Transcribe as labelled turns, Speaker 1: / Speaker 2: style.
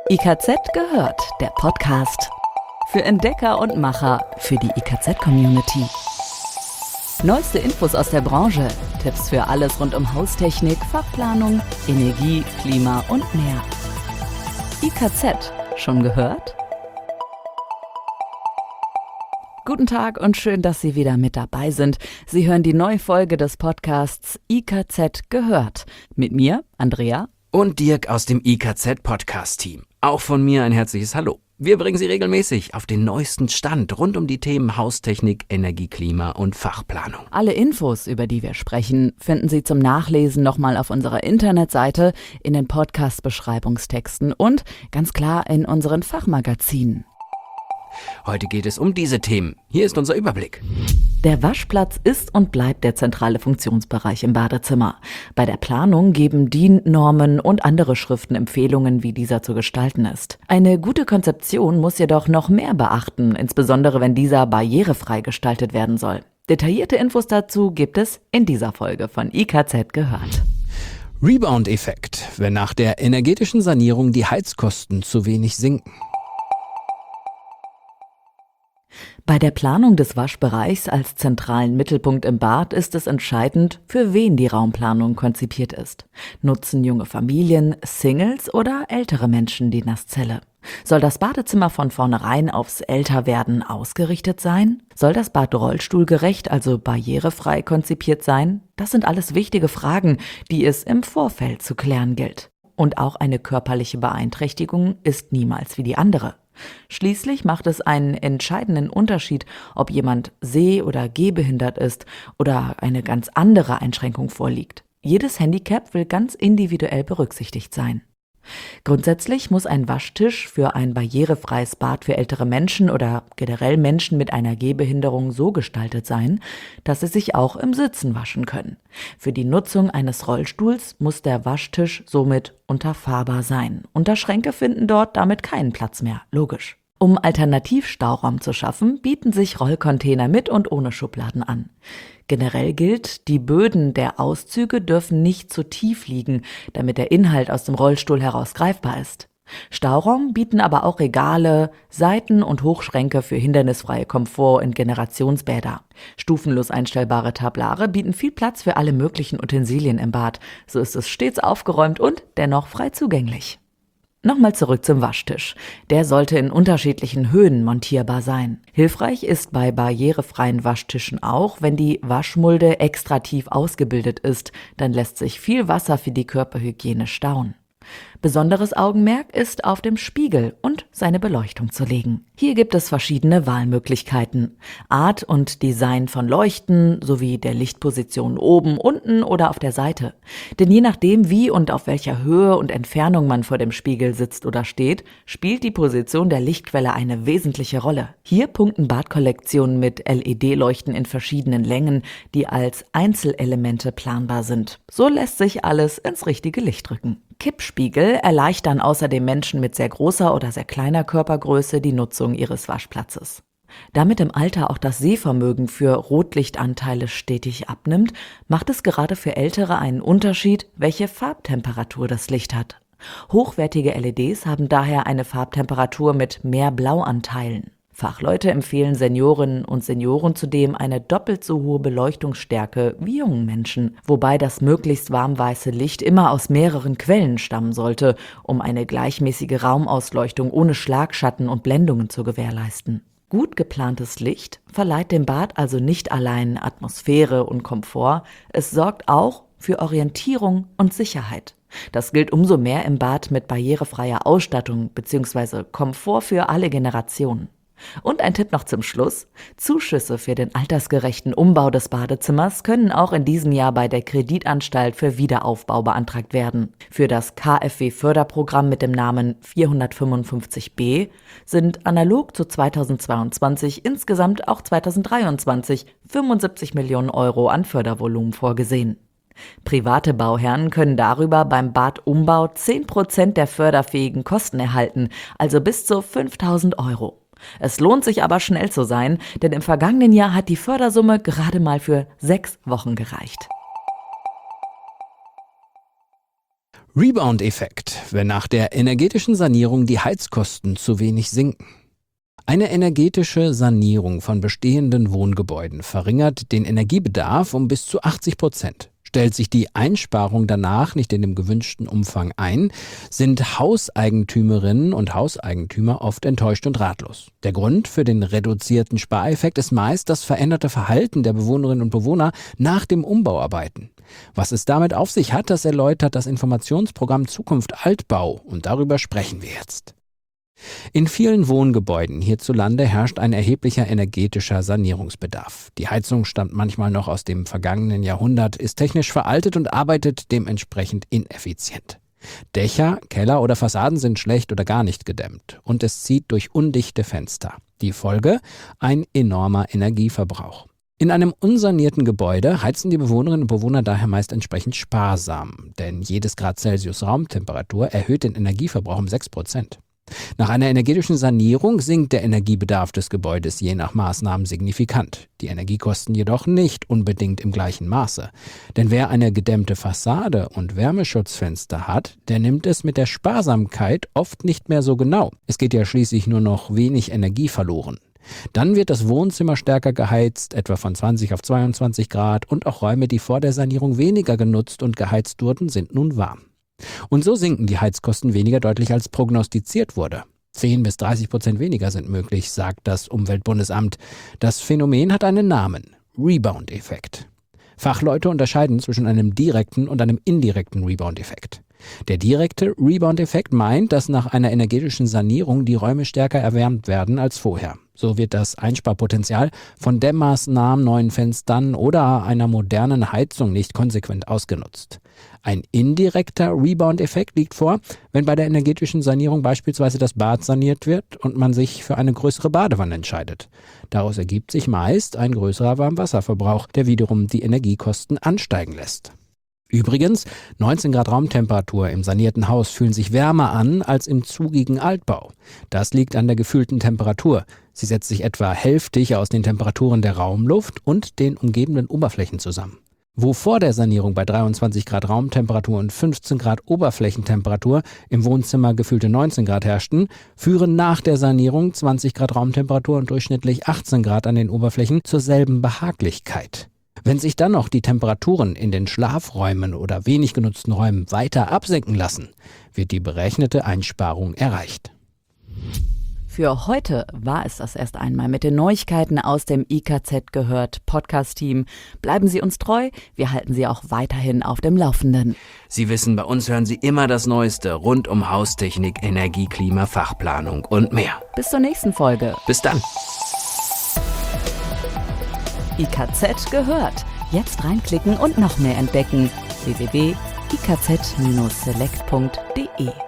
Speaker 1: IKZ gehört, der Podcast. Für Entdecker und Macher, für die IKZ-Community. Neueste Infos aus der Branche, Tipps für alles rund um Haustechnik, Fachplanung, Energie, Klima und mehr. IKZ, schon gehört? Guten Tag und schön, dass Sie wieder mit dabei sind. Sie hören die neue Folge des Podcasts IKZ gehört. Mit mir, Andrea.
Speaker 2: Und Dirk aus dem IKZ-Podcast-Team. Auch von mir ein herzliches Hallo. Wir bringen Sie regelmäßig auf den neuesten Stand rund um die Themen Haustechnik, Energie, Klima und Fachplanung.
Speaker 1: Alle Infos, über die wir sprechen, finden Sie zum Nachlesen nochmal auf unserer Internetseite, in den Podcast-Beschreibungstexten und ganz klar in unseren Fachmagazinen.
Speaker 2: Heute geht es um diese Themen. Hier ist unser Überblick.
Speaker 1: Der Waschplatz ist und bleibt der zentrale Funktionsbereich im Badezimmer. Bei der Planung geben DIN-Normen und andere Schriften Empfehlungen, wie dieser zu gestalten ist. Eine gute Konzeption muss jedoch noch mehr beachten, insbesondere wenn dieser barrierefrei gestaltet werden soll. Detaillierte Infos dazu gibt es in dieser Folge von IKZ gehört.
Speaker 2: Rebound-Effekt, wenn nach der energetischen Sanierung die Heizkosten zu wenig sinken.
Speaker 1: Bei der Planung des Waschbereichs als zentralen Mittelpunkt im Bad ist es entscheidend, für wen die Raumplanung konzipiert ist. Nutzen junge Familien, Singles oder ältere Menschen die Nasszelle? Soll das Badezimmer von vornherein aufs Älterwerden ausgerichtet sein? Soll das Bad rollstuhlgerecht, also barrierefrei konzipiert sein? Das sind alles wichtige Fragen, die es im Vorfeld zu klären gilt. Und auch eine körperliche Beeinträchtigung ist niemals wie die andere. Schließlich macht es einen entscheidenden Unterschied, ob jemand seh- oder gehbehindert ist oder eine ganz andere Einschränkung vorliegt. Jedes Handicap will ganz individuell berücksichtigt sein. Grundsätzlich muss ein Waschtisch für ein barrierefreies Bad für ältere Menschen oder generell Menschen mit einer Gehbehinderung so gestaltet sein, dass sie sich auch im Sitzen waschen können. Für die Nutzung eines Rollstuhls muss der Waschtisch somit unterfahrbar sein. Unterschränke finden dort damit keinen Platz mehr, logisch. Um Alternativstauraum zu schaffen, bieten sich Rollcontainer mit und ohne Schubladen an. Generell gilt, die Böden der Auszüge dürfen nicht zu tief liegen, damit der Inhalt aus dem Rollstuhl heraus greifbar ist. Stauraum bieten aber auch Regale, Seiten- und Hochschränke für hindernisfreie Komfort- und Generationsbäder. Stufenlos einstellbare Tablare bieten viel Platz für alle möglichen Utensilien im Bad. So ist es stets aufgeräumt und dennoch frei zugänglich. Nochmal zurück zum Waschtisch. Der sollte in unterschiedlichen Höhen montierbar sein. Hilfreich ist bei barrierefreien Waschtischen auch, wenn die Waschmulde extra tief ausgebildet ist, dann lässt sich viel Wasser für die Körperhygiene stauen. Besonderes Augenmerk ist auf dem Spiegel und seine Beleuchtung zu legen. Hier gibt es verschiedene Wahlmöglichkeiten. Art und Design von Leuchten sowie der Lichtposition oben, unten oder auf der Seite. Denn je nachdem, wie und auf welcher Höhe und Entfernung man vor dem Spiegel sitzt oder steht, spielt die Position der Lichtquelle eine wesentliche Rolle. Hier punkten Badkollektionen mit LED-Leuchten in verschiedenen Längen, die als Einzelelemente planbar sind. So lässt sich alles ins richtige Licht rücken. Kippspiegel erleichtern außerdem Menschen mit sehr großer oder sehr kleiner Körpergröße die Nutzung ihres Waschplatzes. Damit im Alter auch das Sehvermögen für Rotlichtanteile stetig abnimmt, macht es gerade für Ältere einen Unterschied, welche Farbtemperatur das Licht hat. Hochwertige LEDs haben daher eine Farbtemperatur mit mehr Blauanteilen. Fachleute empfehlen Seniorinnen und Senioren zudem eine doppelt so hohe Beleuchtungsstärke wie jungen Menschen, wobei das möglichst warmweiße Licht immer aus mehreren Quellen stammen sollte, um eine gleichmäßige Raumausleuchtung ohne Schlagschatten und Blendungen zu gewährleisten. Gut geplantes Licht verleiht dem Bad also nicht allein Atmosphäre und Komfort, es sorgt auch für Orientierung und Sicherheit. Das gilt umso mehr im Bad mit barrierefreier Ausstattung bzw. Komfort für alle Generationen. Und ein Tipp noch zum Schluss. Zuschüsse für den altersgerechten Umbau des Badezimmers können auch in diesem Jahr bei der Kreditanstalt für Wiederaufbau beantragt werden. Für das KfW-Förderprogramm mit dem Namen 455b sind analog zu 2022 insgesamt auch 2023 75 Millionen Euro an Fördervolumen vorgesehen. Private Bauherren können darüber beim Badumbau 10% der förderfähigen Kosten erhalten, also bis zu 5.000 Euro. Es lohnt sich aber schnell zu sein, denn im vergangenen Jahr hat die Fördersumme gerade mal für 6 Wochen gereicht.
Speaker 2: Rebound-Effekt, wenn nach der energetischen Sanierung die Heizkosten zu wenig sinken. Eine energetische Sanierung von bestehenden Wohngebäuden verringert den Energiebedarf um bis zu 80%. Stellt sich die Einsparung danach nicht in dem gewünschten Umfang ein, sind Hauseigentümerinnen und Hauseigentümer oft enttäuscht und ratlos. Der Grund für den reduzierten Spareffekt ist meist das veränderte Verhalten der Bewohnerinnen und Bewohner nach dem Umbauarbeiten. Was es damit auf sich hat, das erläutert das Informationsprogramm Zukunft Altbau und darüber sprechen wir jetzt. In vielen Wohngebäuden hierzulande herrscht ein erheblicher energetischer Sanierungsbedarf. Die Heizung stammt manchmal noch aus dem vergangenen Jahrhundert, ist technisch veraltet und arbeitet dementsprechend ineffizient. Dächer, Keller oder Fassaden sind schlecht oder gar nicht gedämmt und es zieht durch undichte Fenster. Die Folge? Ein enormer Energieverbrauch. In einem unsanierten Gebäude heizen die Bewohnerinnen und Bewohner daher meist entsprechend sparsam, denn jedes Grad Celsius Raumtemperatur erhöht den Energieverbrauch um 6%. Nach einer energetischen Sanierung sinkt der Energiebedarf des Gebäudes je nach Maßnahmen signifikant. Die Energiekosten jedoch nicht unbedingt im gleichen Maße. Denn wer eine gedämmte Fassade und Wärmeschutzfenster hat, der nimmt es mit der Sparsamkeit oft nicht mehr so genau. Es geht ja schließlich nur noch wenig Energie verloren. Dann wird das Wohnzimmer stärker geheizt, etwa von 20 auf 22 Grad, und auch Räume, die vor der Sanierung weniger genutzt und geheizt wurden, sind nun warm. Und so sinken die Heizkosten weniger deutlich als prognostiziert wurde. 10-30% weniger sind möglich, sagt das Umweltbundesamt. Das Phänomen hat einen Namen: Rebound-Effekt. Fachleute unterscheiden zwischen einem direkten und einem indirekten Rebound-Effekt. Der direkte Rebound-Effekt meint, dass nach einer energetischen Sanierung die Räume stärker erwärmt werden als vorher. So wird das Einsparpotenzial von Dämmmaßnahmen, neuen Fenstern oder einer modernen Heizung nicht konsequent ausgenutzt. Ein indirekter Rebound-Effekt liegt vor, wenn bei der energetischen Sanierung beispielsweise das Bad saniert wird und man sich für eine größere Badewanne entscheidet. Daraus ergibt sich meist ein größerer Warmwasserverbrauch, der wiederum die Energiekosten ansteigen lässt. Übrigens, 19 Grad Raumtemperatur im sanierten Haus fühlen sich wärmer an als im zugigen Altbau. Das liegt an der gefühlten Temperatur. Sie setzt sich etwa hälftig aus den Temperaturen der Raumluft und den umgebenden Oberflächen zusammen. Wo vor der Sanierung bei 23 Grad Raumtemperatur und 15 Grad Oberflächentemperatur im Wohnzimmer gefühlte 19 Grad herrschten, führen nach der Sanierung 20 Grad Raumtemperatur und durchschnittlich 18 Grad an den Oberflächen zur selben Behaglichkeit. Wenn sich dann noch die Temperaturen in den Schlafräumen oder wenig genutzten Räumen weiter absenken lassen, wird die berechnete Einsparung erreicht.
Speaker 1: Für heute war es das erst einmal mit den Neuigkeiten aus dem IKZ gehört Podcast-Team. Bleiben Sie uns treu, wir halten Sie auch weiterhin auf dem Laufenden.
Speaker 2: Sie wissen, bei uns hören Sie immer das Neueste rund um Haustechnik, Energie, Klima, Fachplanung und mehr.
Speaker 1: Bis zur nächsten Folge.
Speaker 2: Bis dann.
Speaker 1: IKZ gehört. Jetzt reinklicken und noch mehr entdecken. www.ikz-select.de